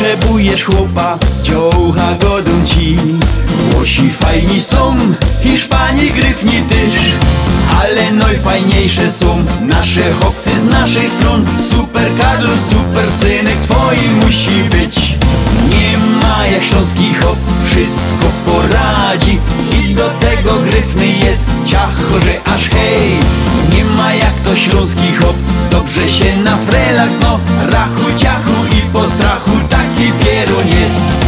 potrzebujesz chłopa, dziołcha godą ci. Włosi fajni są, Hiszpanii gryfni też, ale najfajniejsze są nasze chłopcy z naszej stron. Super Carlos, super synek twoi musi być. Nie ma jak śląski hop, wszystko poradzi. I do tego gryfny jest, ciacho, że aż hej. Nie ma jak to śląski hop, dobrze się na frelach zno. Rachu, ciachu i po strachu taki pierun jest.